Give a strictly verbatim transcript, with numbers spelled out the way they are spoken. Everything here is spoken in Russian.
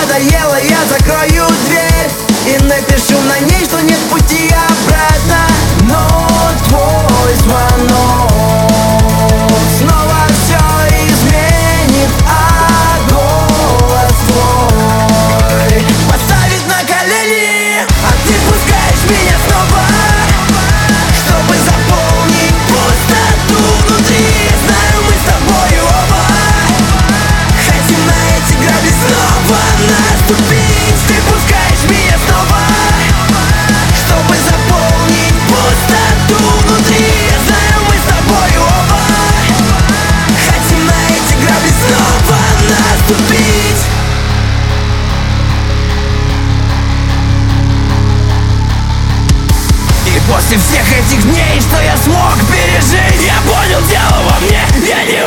надоело, я закрою дверь и напишу на ней, что нет пути обратно. Но твой звонок снова все изменит, а голос твой поставит на колени. А ты пускаешь меня снова, чтобы заполнить пустоту внутри. Знаю, мы с тобой оба хотим на эти грабли снова наступить. Ты пускаешь меня снова, чтобы заполнить пустоту внутри. Знаю, мы с тобой оба хотим на эти грабли снова наступить. И после всех этих дней, что я смог пережить, я понял, дело во мне. Я не